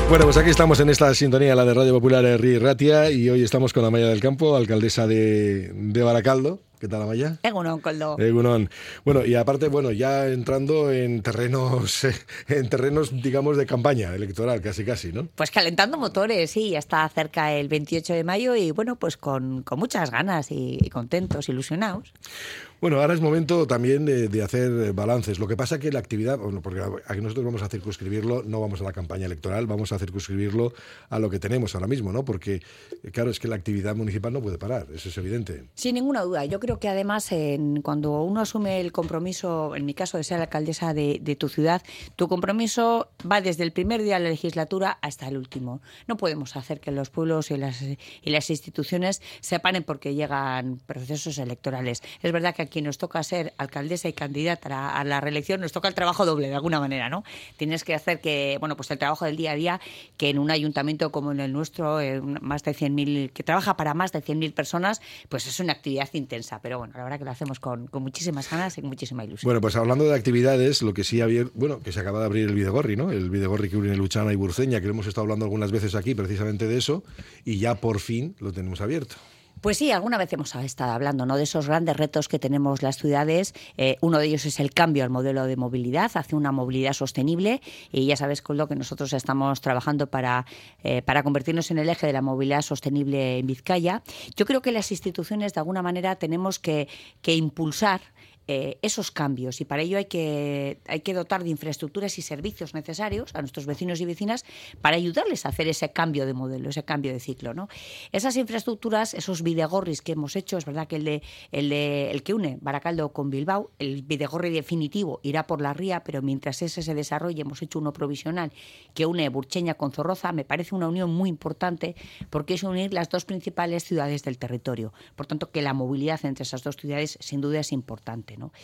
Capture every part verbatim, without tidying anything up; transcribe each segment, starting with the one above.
Bueno, pues aquí estamos en esta sintonía, la de Radio Popular Herri Ratia, y hoy estamos con Amaia del Campo, alcaldesa de, de Baracaldo. ¿Qué tal, Amaia? Egunon, Koldo. Egunon. Bueno, y aparte, bueno, ya entrando en terrenos, en terrenos, digamos, de campaña electoral, casi casi, ¿no? Pues calentando motores, sí, ya está cerca el veintiocho de mayo y bueno, pues con, con muchas ganas y, y contentos, ilusionados. Bueno, ahora es momento también de, de hacer balances. Lo que pasa que la actividad, bueno, porque aquí nosotros vamos a circunscribirlo, no vamos a la campaña electoral, vamos a circunscribirlo a lo que tenemos ahora mismo, ¿no? Porque, claro, es que la actividad municipal no puede parar, eso es evidente. Sin ninguna duda. Yo creo que además en, cuando uno asume el compromiso, en mi caso de ser alcaldesa de, de tu ciudad, tu compromiso va desde el primer día de la legislatura hasta el último. No podemos hacer que los pueblos y las, y las instituciones se paren porque llegan procesos electorales. Es verdad que quien nos toca ser alcaldesa y candidata a, a la reelección, nos toca el trabajo doble de alguna manera, ¿no? Tienes que hacer que, bueno, pues el trabajo del día a día, que en un ayuntamiento como en el nuestro, eh, más de cien mil, que trabaja para más de cien mil personas, pues es una actividad intensa, pero bueno, la verdad que lo hacemos con, con muchísimas ganas y con muchísima ilusión. Bueno, pues hablando de actividades, lo que sí había, bueno, que se acaba de abrir el Bidegorri, ¿no? El Bidegorri que une Luchana y Burceña, que hemos estado hablando algunas veces aquí precisamente de eso, y ya por fin lo tenemos abierto. Pues sí, alguna vez hemos estado hablando, ¿no?, de esos grandes retos que tenemos las ciudades. Eh, uno de ellos es el cambio al modelo de movilidad, hacia una movilidad sostenible. Y ya sabes, con lo que nosotros estamos trabajando para, eh, para convertirnos en el eje de la movilidad sostenible en Vizcaya. Yo creo que las instituciones, de alguna manera, tenemos que, que impulsar Eh, esos cambios, y para ello hay que, hay que dotar de infraestructuras y servicios necesarios a nuestros vecinos y vecinas para ayudarles a hacer ese cambio de modelo, ese cambio de ciclo, ¿no? Esas infraestructuras, esos bidegorris que hemos hecho, es verdad que el, de, el, de, el que une Baracaldo con Bilbao, el bidegorri definitivo irá por la ría, pero mientras ese se desarrolle hemos hecho uno provisional que une Burcheña con Zorroza. Me parece una unión muy importante porque es unir las dos principales ciudades del territorio. Por tanto, que la movilidad entre esas dos ciudades sin duda es importante, ¿no?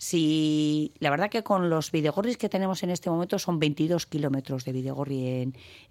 Si, la verdad que con los bidegorris que tenemos en este momento son veintidós kilómetros de bidegorri en,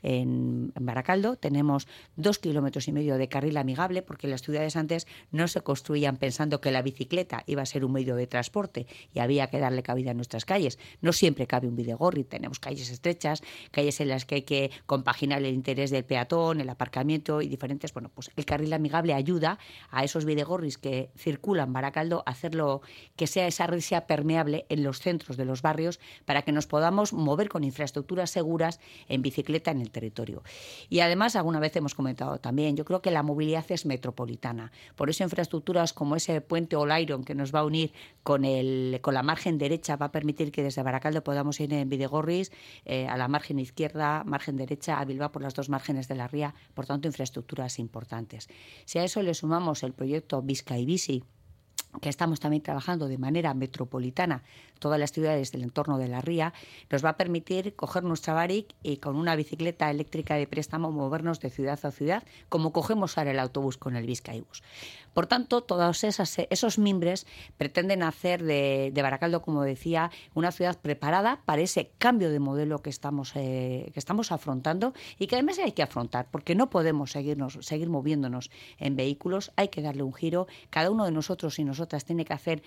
en, en Baracaldo. Tenemos dos kilómetros y medio de carril amigable, porque las ciudades antes no se construían pensando que la bicicleta iba a ser un medio de transporte y había que darle cabida en nuestras calles. No siempre cabe un bidegorri, tenemos calles estrechas, calles en las que hay que compaginar el interés del peatón, el aparcamiento y diferentes. Bueno, pues el carril amigable ayuda a esos bidegorris que circulan Baracaldo a hacerlo que sea esa red sea permeable en los centros de los barrios para que nos podamos mover con infraestructuras seguras en bicicleta en el territorio. Y además, alguna vez hemos comentado también, yo creo que la movilidad es metropolitana. Por eso infraestructuras como ese puente Olairon que nos va a unir con, el, con la margen derecha va a permitir que desde Baracaldo podamos ir en bidegorris eh, a la margen izquierda, margen derecha, a Bilbao por las dos márgenes de la ría. Por tanto, infraestructuras importantes. Si a eso le sumamos el proyecto Bizkaibizi, que estamos también trabajando de manera metropolitana, todas las ciudades del entorno de la ría, nos va a permitir coger nuestra Barik y con una bicicleta eléctrica de préstamo movernos de ciudad a ciudad, como cogemos ahora el autobús con el Bizkaibus. Por tanto, todos esas, esos mimbres pretenden hacer de, de Baracaldo, como decía, una ciudad preparada para ese cambio de modelo que estamos, eh, que estamos afrontando y que además hay que afrontar, porque no podemos seguirnos, seguir moviéndonos en vehículos, hay que darle un giro. Cada uno de nosotros y nosotras tiene que hacer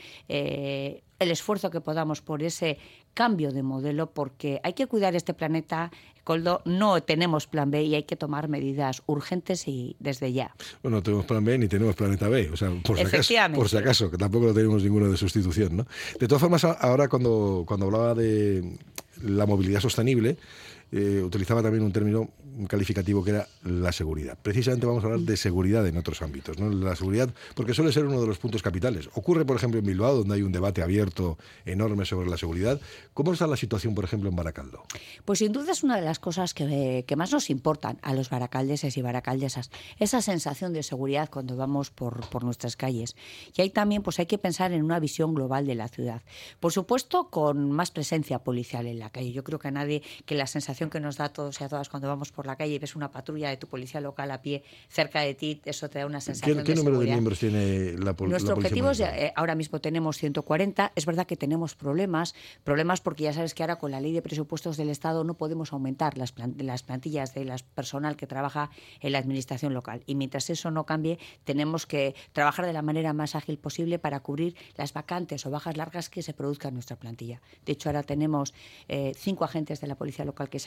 eh, el esfuerzo que podamos por ese cambio de modelo, porque hay que cuidar este planeta, Koldo. No tenemos plan B y hay que tomar medidas urgentes y desde ya. Bueno, no tenemos plan B ni tenemos planeta B, o sea, por si acaso, por si acaso, que tampoco lo tenemos ninguno de sustitución, ¿no? De todas formas, ahora cuando, cuando hablaba de la movilidad sostenible, eh, utilizaba también un término, un calificativo que era la seguridad. Precisamente vamos a hablar de seguridad en otros ámbitos, ¿no? La seguridad, porque suele ser uno de los puntos capitales. Ocurre, por ejemplo, en Bilbao, donde hay un debate abierto enorme sobre la seguridad. ¿Cómo está la situación, por ejemplo, en Baracaldo? Pues sin duda es una de las cosas que, que más nos importan a los baracaldeses y baracaldesas, esa sensación de seguridad cuando vamos por, por nuestras calles. Y ahí también pues hay que pensar en una visión global de la ciudad. Por supuesto, con más presencia policial en la calle. Yo creo que a nadie, que la sensación que nos da a todos y a todas cuando vamos por la calle y ves una patrulla de tu policía local a pie cerca de ti, eso te da una sensación ¿Qué, qué de número seguridad. de miembros tiene la, pol Nuestro la policía objetivo es, municipal? eh, ahora mismo tenemos ciento cuarenta. Es verdad que tenemos problemas, problemas porque ya sabes que ahora con la ley de presupuestos del Estado no podemos aumentar las, plant las plantillas de las personal que trabaja en la administración local. Y mientras eso no cambie, tenemos que trabajar de la manera más ágil posible para cubrir las vacantes o bajas largas que se produzcan en nuestra plantilla. De hecho, ahora tenemos eh, cinco agentes de la policía local que se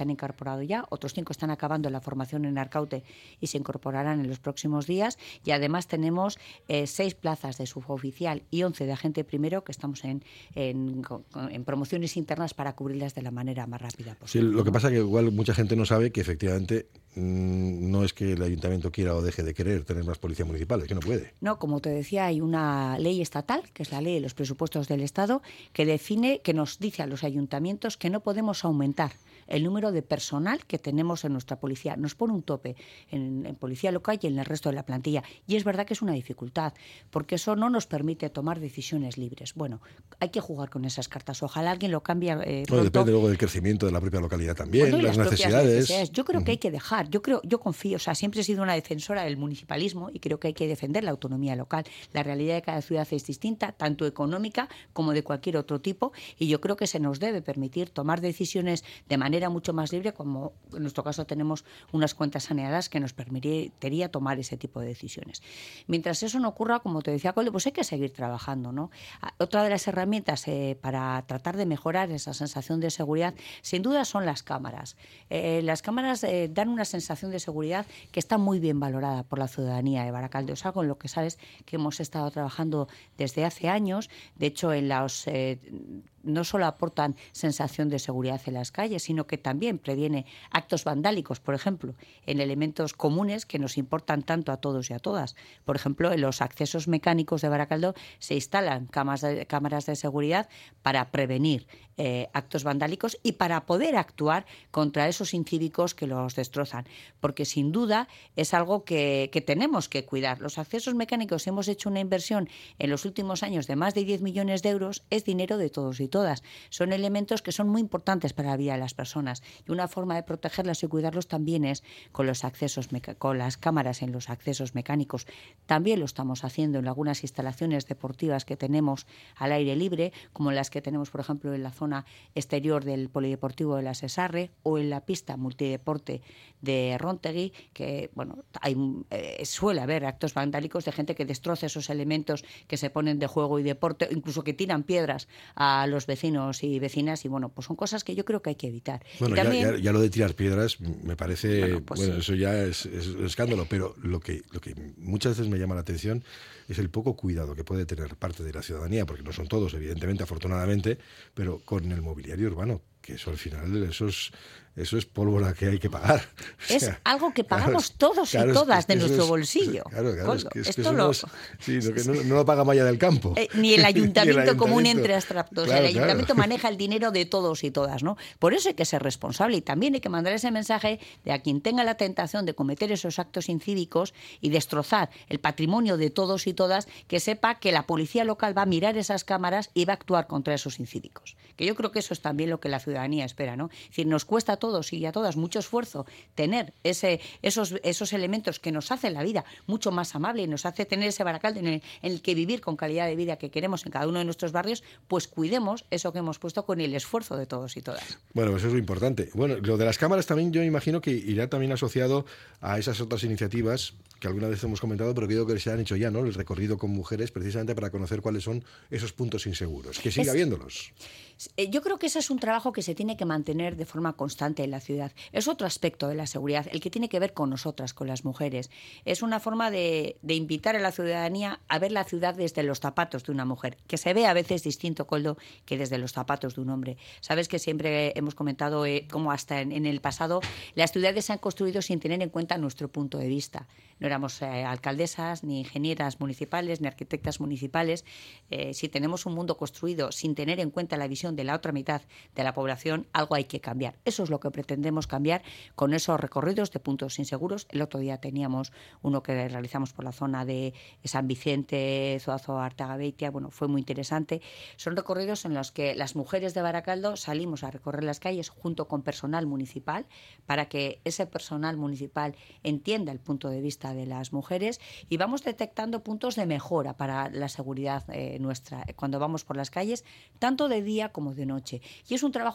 se han incorporado ya, otros cinco están acabando la formación en Arcaute y se incorporarán en los próximos días, y además tenemos eh, seis plazas de suboficial y once de agente primero que estamos en, en, en promociones internas para cubrirlas de la manera más rápida posible. Sí, lo que pasa es que igual mucha gente no sabe que efectivamente mmm, no es que el ayuntamiento quiera o deje de querer tener más policía municipal, es que no puede. No, como te decía, hay una ley estatal, que es la ley de los presupuestos del Estado, que define, que nos dice a los ayuntamientos que no podemos aumentar el número de personal que tenemos en nuestra policía. Nos pone un tope en, en policía local y en el resto de la plantilla. Y es verdad que es una dificultad, porque eso no nos permite tomar decisiones libres. Bueno, hay que jugar con esas cartas. Ojalá alguien lo cambie eh, bueno, depende luego del crecimiento de la propia localidad también, bueno, las, las necesidades. necesidades. Yo creo uh-huh. que hay que dejar. Yo creo, yo confío, o sea, siempre he sido una defensora del municipalismo y creo que hay que defender la autonomía local. La realidad de cada ciudad es distinta, tanto económica como de cualquier otro tipo, y yo creo que se nos debe permitir tomar decisiones de manera mucho más libre, como en nuestro caso tenemos unas cuentas saneadas que nos permitiría tomar ese tipo de decisiones. Mientras eso no ocurra, como te decía Coldo, pues hay que seguir trabajando, ¿no? Otra de las herramientas eh, para tratar de mejorar esa sensación de seguridad, sin duda, son las cámaras. Eh, las cámaras eh, dan una sensación de seguridad que está muy bien valorada por la ciudadanía de Baracaldo. Es algo en lo que sabes que hemos estado trabajando desde hace años. De hecho, en los eh, no solo aportan sensación de seguridad en las calles, sino que también previene actos vandálicos, por ejemplo, en elementos comunes que nos importan tanto a todos y a todas. Por ejemplo, en los accesos mecánicos de Baracaldo se instalan cámaras de, cámaras de seguridad para prevenir eh, actos vandálicos y para poder actuar contra esos incívicos que los destrozan, porque sin duda es algo que, que tenemos que cuidar. Los accesos mecánicos, hemos hecho una inversión en los últimos años de más de diez millones de euros, es dinero de todos y todas. Son elementos que son muy importantes para la vida de las personas, y una forma de protegerlas y cuidarlos también es con los accesos meca- con las cámaras en los accesos mecánicos. También lo estamos haciendo en algunas instalaciones deportivas que tenemos al aire libre, como las que tenemos, por ejemplo, en la zona exterior del Polideportivo de la Sesarre o en la pista multideporte de Rontegui, que bueno, hay, eh, suele haber actos vandálicos de gente que destroza esos elementos que se ponen de juego y deporte, incluso que tiran piedras a los vecinos y vecinas, y bueno, pues son cosas que yo creo que hay que evitar. Bueno, también, ya, ya, ya lo de tirar piedras me parece, bueno, pues bueno sí. Eso ya es, es un escándalo, pero lo que, lo que muchas veces me llama la atención es el poco cuidado que puede tener parte de la ciudadanía, porque no son todos, evidentemente, afortunadamente, pero con el mobiliario urbano, que eso al final, eso es, eso es pólvora que hay que pagar. Es o sea, algo que pagamos claro, todos claro, y todas es que, es que de nuestro es, bolsillo. Claro, claro, es que, es que eso lo... no, es, sí, no, que no, no lo paga Malla del Campo. Eh, ni el ayuntamiento, el ayuntamiento común entre abstractos. Claro, el ayuntamiento claro. maneja el dinero de todos y todas, ¿no? Por eso hay que ser responsable, y también hay que mandar ese mensaje de a quien tenga la tentación de cometer esos actos incívicos y destrozar el patrimonio de todos y todas, que sepa que la policía local va a mirar esas cámaras y va a actuar contra esos incívicos. Que yo creo que eso es también lo que la ciudadanía espera, ¿no? Es decir, nos cuesta a todos y a todas mucho esfuerzo tener ese, esos, esos elementos que nos hacen la vida mucho más amable y nos hace tener ese Baracaldo en el, en el que vivir con calidad de vida que queremos en cada uno de nuestros barrios, pues cuidemos eso que hemos puesto con el esfuerzo de todos y todas. Bueno, eso es lo importante. Bueno, lo de las cámaras también yo imagino que irá también asociado a esas otras iniciativas que alguna vez hemos comentado, pero que digo que se han hecho ya, ¿no? El recorrido con mujeres, precisamente para conocer cuáles son esos puntos inseguros. Que siga es, habiéndolos. Yo creo que ese es un trabajo que se tiene que mantener de forma constante en la ciudad. Es otro aspecto de la seguridad, el que tiene que ver con nosotras, con las mujeres. Es una forma de, de invitar a la ciudadanía a ver la ciudad desde los zapatos de una mujer, que se ve a veces distinto, Coldo, que desde los zapatos de un hombre. Sabes que siempre hemos comentado eh, cómo hasta en, en el pasado las ciudades se han construido sin tener en cuenta nuestro punto de vista. No éramos eh, alcaldesas, ni ingenieras municipales, ni arquitectas municipales. Eh, si tenemos un mundo construido sin tener en cuenta la visión de la otra mitad de la población, algo hay que cambiar. Eso es lo que pretendemos cambiar con esos recorridos de puntos inseguros. El otro día teníamos uno que realizamos por la zona de San Vicente, Zuazo, Artagabeitia. Bueno, fue muy interesante. Son recorridos en los que las mujeres de Baracaldo salimos a recorrer las calles junto con personal municipal, para que ese personal municipal entienda el punto de vista de las mujeres, y vamos detectando puntos de mejora para la seguridad eh, nuestra cuando vamos por las calles, tanto de día como de noche. Y es un trabajo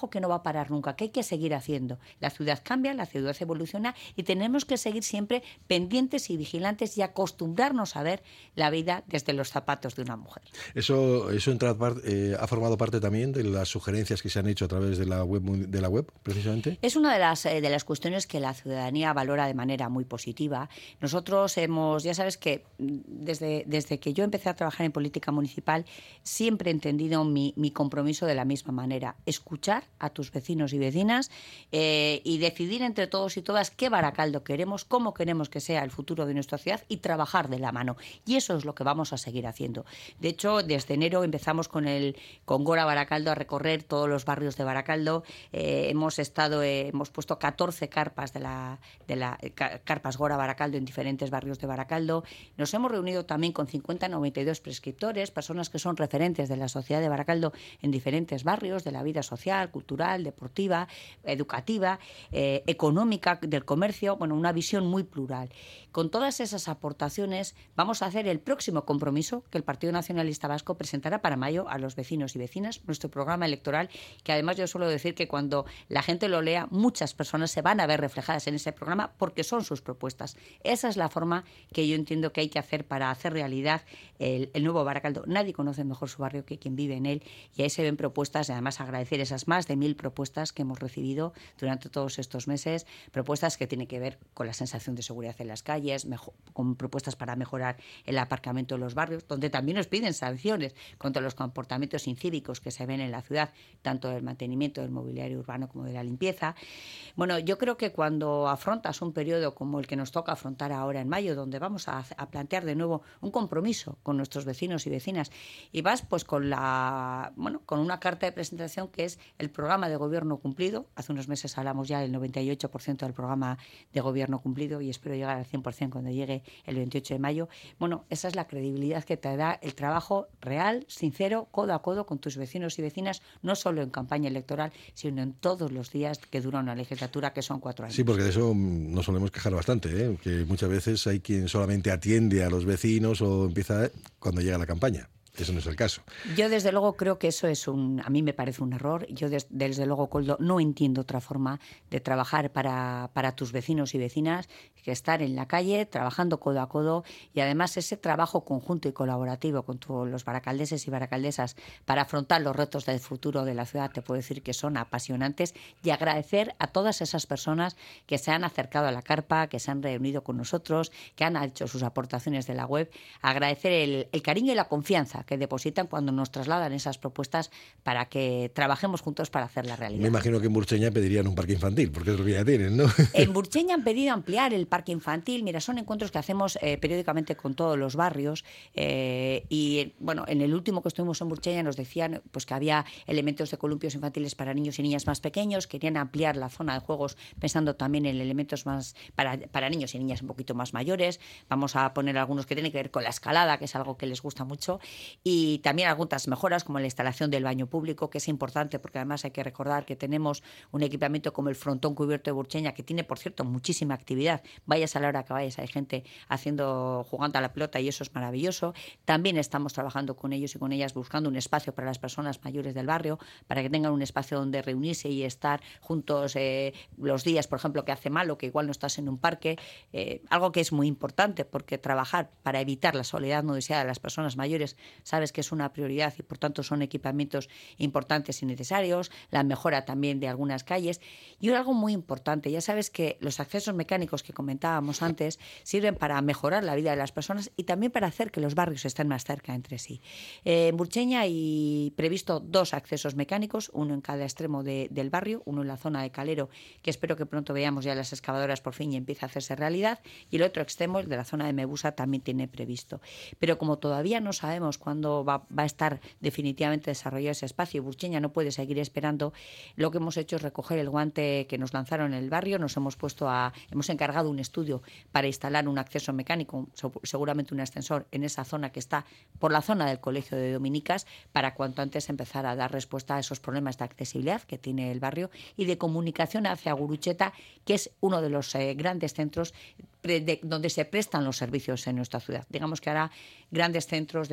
trabajo que no va a parar nunca, que hay que seguir haciendo. La ciudad cambia, la ciudad evoluciona y tenemos que seguir siempre pendientes y vigilantes y acostumbrarnos a ver la vida desde los zapatos de una mujer. Eso, eso entra, eh, ha formado parte también de las sugerencias que se han hecho a través de la web, de la web precisamente. Es una de las, eh, de las cuestiones que la ciudadanía valora de manera muy positiva. Nosotros hemos, ya sabes que desde, desde que yo empecé a trabajar en política municipal, siempre he entendido mi, mi compromiso de la misma manera. Escuchar a tus vecinos y vecinas eh, y decidir entre todos y todas qué Baracaldo queremos, cómo queremos que sea el futuro de nuestra ciudad y trabajar de la mano. Y eso es lo que vamos a seguir haciendo. De hecho, desde enero empezamos con el con Gora Baracaldo a recorrer todos los barrios de Baracaldo. Eh, hemos estado, eh, hemos puesto catorce carpas de la, de la eh, carpas Gora Baracaldo en diferentes barrios de Baracaldo. Nos hemos reunido también con cincuenta noventa y dos prescriptores, personas que son referentes de la sociedad de Baracaldo en diferentes barrios, de la vida social, cultural, deportiva, educativa, eh, económica, del comercio, bueno, una visión muy plural. Con todas esas aportaciones vamos a hacer el próximo compromiso que el Partido Nacionalista Vasco presentará para mayo a los vecinos y vecinas, nuestro programa electoral, que además yo suelo decir que cuando la gente lo lea, muchas personas se van a ver reflejadas en ese programa porque son sus propuestas. Esa es la forma que yo entiendo que hay que hacer para hacer realidad el, el nuevo Baracaldo. Nadie conoce mejor su barrio que quien vive en él y ahí se ven propuestas y además agradecer esas más de mil propuestas que hemos recibido durante todos estos meses, propuestas que tienen que ver con la sensación de seguridad en las calles, mejor, con propuestas para mejorar el aparcamiento en los barrios, donde también nos piden sanciones contra los comportamientos incívicos que se ven en la ciudad, tanto del mantenimiento del mobiliario urbano como de la limpieza. Bueno, yo creo que cuando afrontas un periodo como el que nos toca afrontar ahora en mayo, donde vamos a, a plantear de nuevo un compromiso con nuestros vecinos y vecinas, y vas pues con la bueno con una carta de presentación que es el programa de gobierno cumplido. Hace unos meses hablamos ya del noventa y ocho por ciento del programa de gobierno cumplido y espero llegar al cien por ciento cuando llegue el veintiocho de mayo. Bueno, esa es la credibilidad que te da el trabajo real, sincero, codo a codo con tus vecinos y vecinas, no solo en campaña electoral, sino en todos los días que dura una legislatura, que son cuatro años. Sí, porque de eso nos solemos quejar bastante, ¿eh? Que muchas veces hay quien solamente atiende a los vecinos o empieza cuando llega la campaña. Eso no es el caso. Yo, desde luego, creo que eso es un... A mí me parece un error. Yo, des, desde luego, Koldo, no entiendo otra forma de trabajar para, para tus vecinos y vecinas que estar en la calle, trabajando codo a codo, y además ese trabajo conjunto y colaborativo con todos los baracaldeses y baracaldesas para afrontar los retos del futuro de la ciudad, te puedo decir que son apasionantes, y agradecer a todas esas personas que se han acercado a la carpa, que se han reunido con nosotros, que han hecho sus aportaciones de la web, agradecer el, el cariño y la confianza que depositan cuando nos trasladan esas propuestas para que trabajemos juntos para hacer la realidad. Me imagino que en Burcheña pedirían un parque infantil, porque es lo que ya tienen, ¿no? En Burcheña han pedido ampliar el parque infantil. Mira, son encuentros que hacemos eh, periódicamente con todos los barrios eh, y, bueno, en el último que estuvimos en Burcheña nos decían pues que había elementos de columpios infantiles para niños y niñas más pequeños, querían ampliar la zona de juegos pensando también en elementos más para, para niños y niñas un poquito más mayores. Vamos a poner algunos que tienen que ver con la escalada, que es algo que les gusta mucho, y también algunas mejoras como la instalación del baño público, que es importante porque además hay que recordar que tenemos un equipamiento como el frontón cubierto de Burcheña, que tiene, por cierto, muchísima actividad. Vayas a la hora que vayas, hay gente haciendo, jugando a la pelota y eso es maravilloso. También estamos trabajando con ellos y con ellas buscando un espacio para las personas mayores del barrio, para que tengan un espacio donde reunirse y estar juntos eh, los días, por ejemplo, que hace malo, que igual no estás en un parque, eh, algo que es muy importante porque trabajar para evitar la soledad no deseada de las personas mayores, sabes que es una prioridad y por tanto son equipamientos importantes y necesarios, la mejora también de algunas calles y algo muy importante, ya sabes que los accesos mecánicos que comentábamos antes sirven para mejorar la vida de las personas y también para hacer que los barrios estén más cerca entre sí. Eh, en Burcheña hay previsto dos accesos mecánicos, uno en cada extremo de, del barrio, uno en la zona de Calero, que espero que pronto veamos ya las excavadoras por fin y empiece a hacerse realidad, y el otro extremo, el de la zona de Mebusa, también tiene previsto. Pero como todavía no sabemos cuándo va, va a estar definitivamente desarrollado ese espacio y Burcheña no puede seguir esperando, lo que hemos hecho es recoger el guante que nos lanzaron en el barrio, nos hemos puesto a, hemos encargado un estudio para instalar un acceso mecánico, seguramente un ascensor en esa zona que está por la zona del Colegio de Dominicas, para cuanto antes empezar a dar respuesta a esos problemas de accesibilidad que tiene el barrio y de comunicación hacia Gurucheta, que es uno de los eh, grandes centros de, donde se prestan los servicios en nuestra ciudad. Digamos que ahora grandes centros de prestación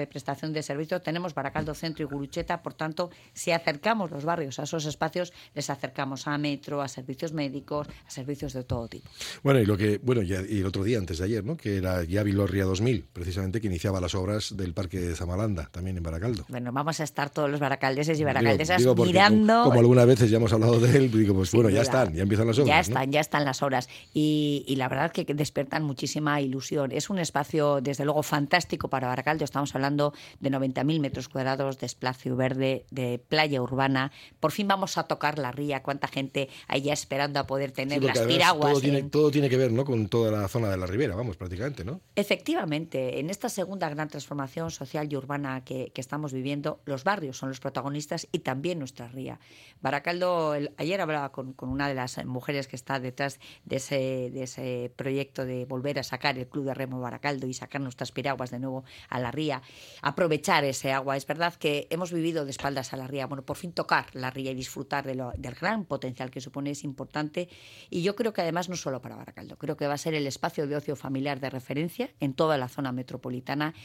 prestación de servicios. Tenemos Baracaldo Centro y Gurutzeta, por tanto, si acercamos los barrios a esos espacios, les acercamos a metro, a servicios médicos, a servicios de todo tipo. Bueno, y lo que bueno ya, y el otro día, antes de ayer, ¿no? Que era ya Bilorria dos mil, precisamente, que iniciaba las obras del Parque de Zamalanda, también en Baracaldo. Bueno, vamos a estar todos los baracaldeses y baracaldesas digo, digo mirando... Como, como algunas veces ya hemos hablado de él, digo, pues Sin bueno, duda. ya están, ya empiezan las obras. Ya están, ¿no? ya están las obras. Y, y la verdad que despiertan muchísima ilusión. Es un espacio, desde luego, fantástico para Baracaldo. Estamos hablando de noventa mil metros cuadrados de espacio verde, de playa urbana. Por fin vamos a tocar la ría. Cuánta gente hay ya esperando a poder tener Sí, las piraguas. Todo tiene, en... todo tiene que ver, ¿no? Con toda la zona de la Ribera, vamos, prácticamente, ¿no? Efectivamente, en esta segunda gran transformación social y urbana que, que estamos viviendo, los barrios son los protagonistas y también nuestra ría. Baracaldo, el, ayer hablaba con, con una de las mujeres que está detrás de ese, de ese proyecto de volver a sacar el Club de Remo Baracaldo y sacar nuestras piraguas de nuevo a la ría, aprovechar ese agua. Es verdad que hemos vivido de espaldas a la ría. Bueno, por fin tocar la ría y disfrutar de lo, del gran potencial que supone es importante, y yo creo que además no solo para Baracaldo, creo que va a ser el espacio de ocio familiar de referencia en toda la zona metropolitana,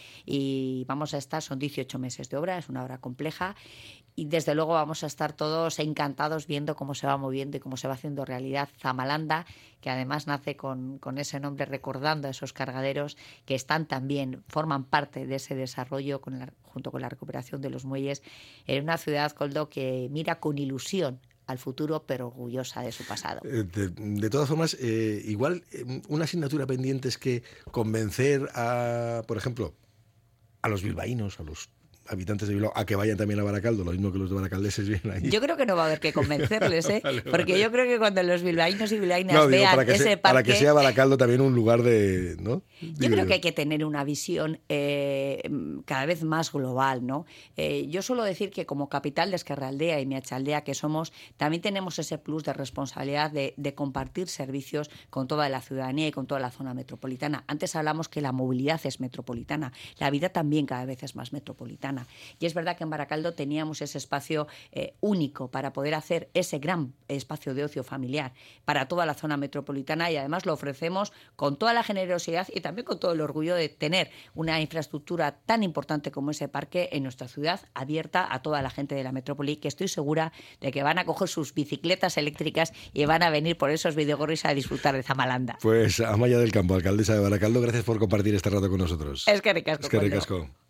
y vamos a estar, son dieciocho meses de obra, es una obra compleja, y desde luego vamos a estar todos encantados viendo cómo se va moviendo y cómo se va haciendo realidad Zamalanda, que además nace con, con ese nombre, recordando a esos cargaderos que están también, forman parte de ese desarrollo con la, junto con la recuperación de los muelles, en una ciudad, Koldo, que mira con ilusión al futuro, pero orgullosa de su pasado. De, de todas formas, eh, igual una asignatura pendiente es que convencer a, por ejemplo, a los bilbaínos, a los habitantes de Bilbao, a que vayan también a Baracaldo, lo mismo que los de baracaldeses vienen ahí. Yo creo que no va a haber que convencerles, ¿eh? vale, Porque vale. yo creo que cuando los bilbaínos y bilbaínas no, digo, vean para que ese se, parque... Para que sea Baracaldo también un lugar de... ¿no? Yo digo creo yo. que hay que tener una visión eh, cada vez más global, ¿no? Eh, yo suelo decir que como capital de Ezkerraldea y Meatzaldea que somos, también tenemos ese plus de responsabilidad de, de compartir servicios con toda la ciudadanía y con toda la zona metropolitana. Antes hablamos que la movilidad es metropolitana, la vida también cada vez es más metropolitana. Y es verdad que en Baracaldo teníamos ese espacio eh, único para poder hacer ese gran espacio de ocio familiar para toda la zona metropolitana, y además lo ofrecemos con toda la generosidad y también con todo el orgullo de tener una infraestructura tan importante como ese parque en nuestra ciudad, abierta a toda la gente de la metrópoli, que estoy segura de que van a coger sus bicicletas eléctricas y van a venir por esos videogorris a disfrutar de Zamalanda. Pues Amaya del Campo, alcaldesa de Baracaldo, gracias por compartir este rato con nosotros. Es que ricasco. Es que ricasco.